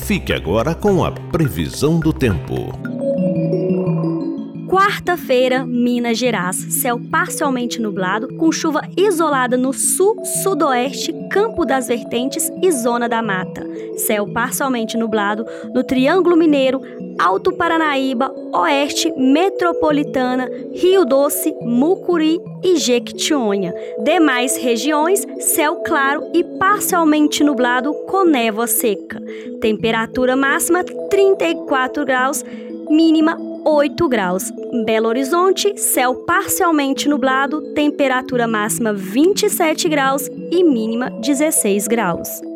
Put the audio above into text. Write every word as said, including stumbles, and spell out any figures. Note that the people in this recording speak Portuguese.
Fique agora com a previsão do tempo. Quarta-feira, Minas Gerais, céu parcialmente nublado, com chuva isolada no sul, sudoeste, Campo das Vertentes e Zona da Mata. Céu parcialmente nublado no Triângulo Mineiro, Alto Paranaíba, Oeste, Metropolitana, Rio Doce, Mucuri e Jequitinhonha. Demais regiões, céu claro e parcialmente nublado com névoa seca. Temperatura máxima trinta e quatro graus, mínima oito graus. Belo Horizonte, céu parcialmente nublado, temperatura máxima vinte e sete graus e mínima dezesseis graus.